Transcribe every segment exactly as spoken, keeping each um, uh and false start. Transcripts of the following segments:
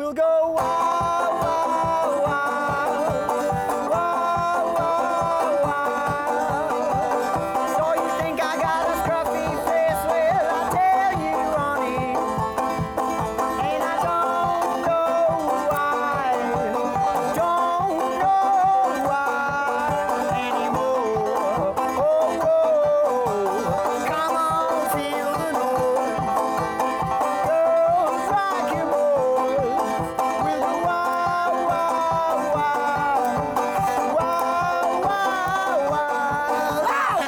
we'll go wild, wild, wild, wild, wild, wild. So you think I got a scruffy face? Well, I tell you, honey, and I don't know why, don't know why anymore. Oh, oh, come on, feel the noise. Girls like you, boys, with the wild, wild, wild, wild, wild, wild.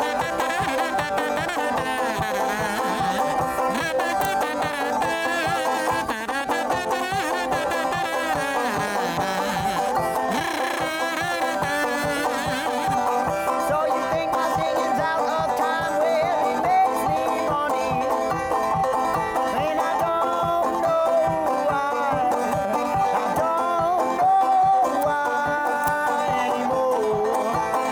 So you think my singing's out of time? Well, it makes me money, and I don't know why. I don't know why anymore.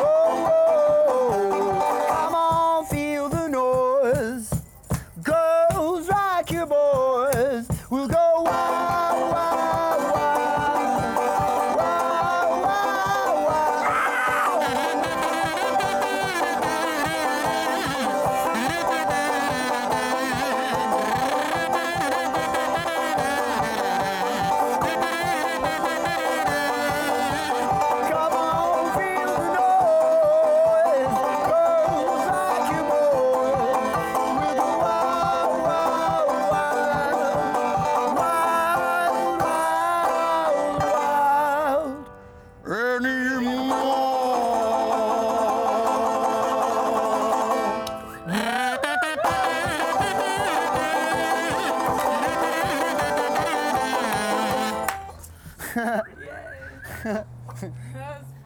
Oh, oh, come on, feel the noise. Girls like you, boys, we'll go wild, wild, wild, wild, wild, wild. Come on, feel the noise. Girls like you, boys, with the wild, wild, wild, wild, wild, wild anymore. That's